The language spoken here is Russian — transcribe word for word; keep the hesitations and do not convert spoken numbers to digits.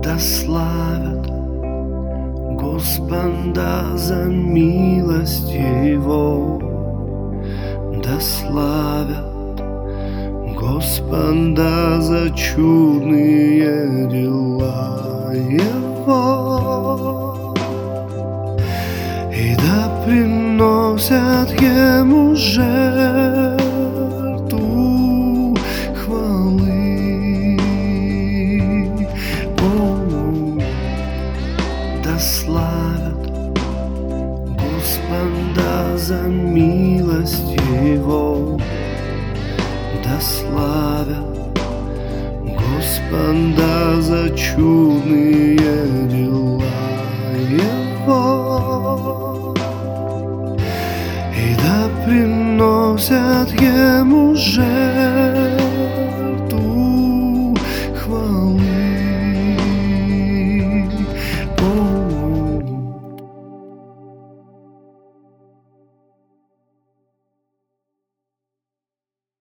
да славят Господа за милость Его, да славят Господа за чудные дела Его, и да приносят Ему жертву хвалы. О, да славят Господа за милость Его, да славят Господа за чудные